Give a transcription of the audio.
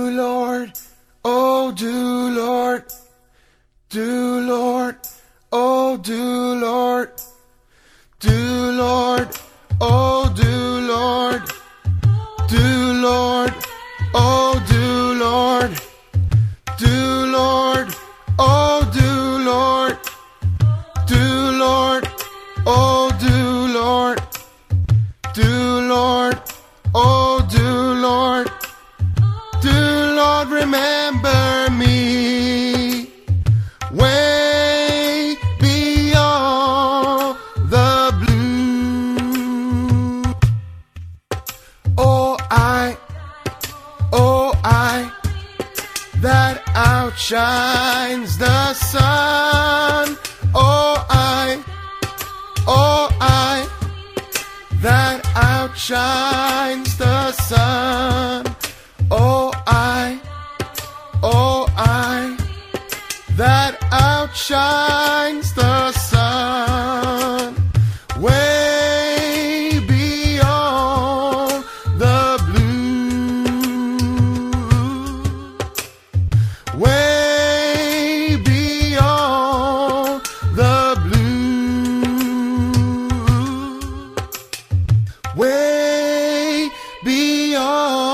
do, Lord, oh do, Lord, do, Lord, oh do, Lord, do, Lord, oh do, Lord, do, Lord, oh do, Lord, do, Lord, oh do, Lord, do, Lord, oh do, Lord, do, Lord, oh do, Lord, do, Lord, remember me way beyond the blue. Oh I, that outshines the sun. Oh I, that outshines the sun. Oh I, that outshines the sun. Way beyond the blue. Way beyond the blue. Way beyond